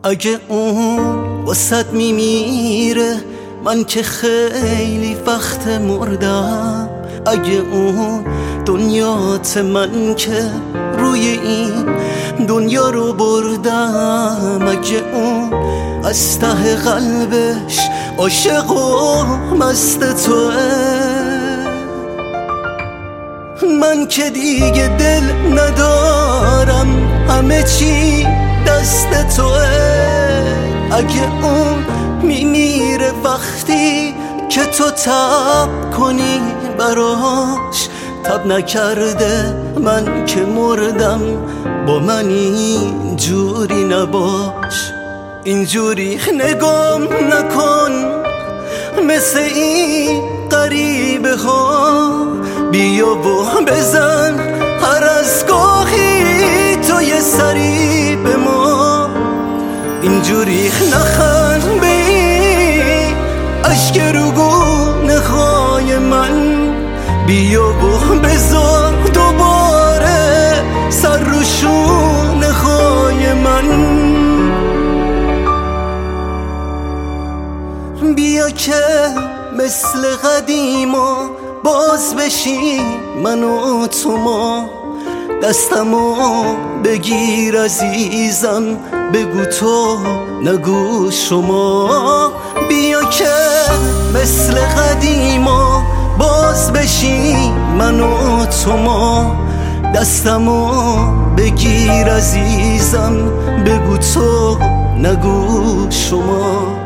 اگه اون واسط میمیره من که خیلی وقت مردم. اگه اون دنیات من که روی این دنیا رو بردم. اگه اون از ته قلبش عاشق و مست توه، من که دیگه دل ندارم، همه چی دست توه. اگه اون میمیره وقتی که تو تب کنی براش، تب نکرده من که مردم، با من اینجوری نباش. اینجوری نگام نکن مثل این غریبه ها، بیا و بزن هر از گاهی تو یه سری به ما. اینجوری نخند به این عشق روگونه های من، بیا و بذار دوباره سر رو شونه های من. بیا که مثل قدیما باز بشی من و تو، ما دستمو بگیر عزیزم، بگو تو نگو شما. بیا که مثل قدیما باز بشی من و تو، ما دستمو بگیر عزیزم، بگو تو نگو شما.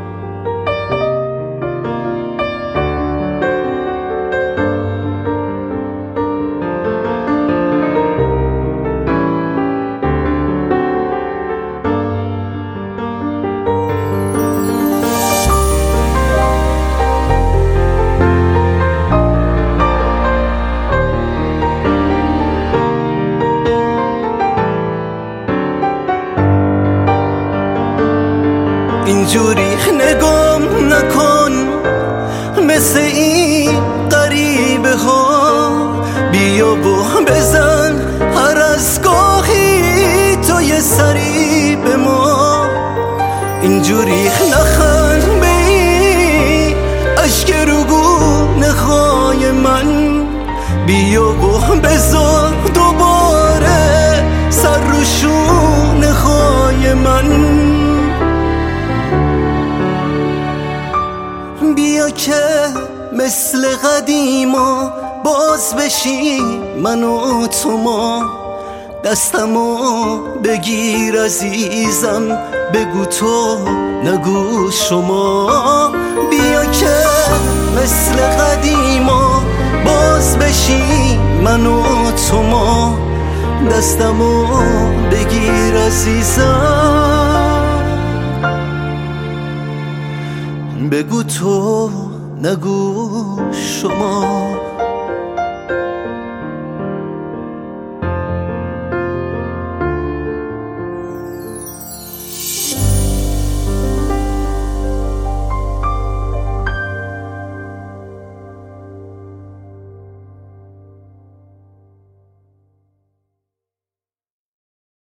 اینجوری نگام نکن مثل این غریبه ها، بیا و بزن هر از گاهی تو یه سری به ما. اینجوری نخند به این عشق روگونه های من، بیا و بذار دوباره سر رو شونه های من. بیا که مثل قدیما باز بشی من و تو، ما دستمو بگیر عزیزم، بگو تو نگو شما. بیا که مثل قدیما باز بشی من و تو، ما دستمو بگیر عزیزم، بگو تو نگو شما.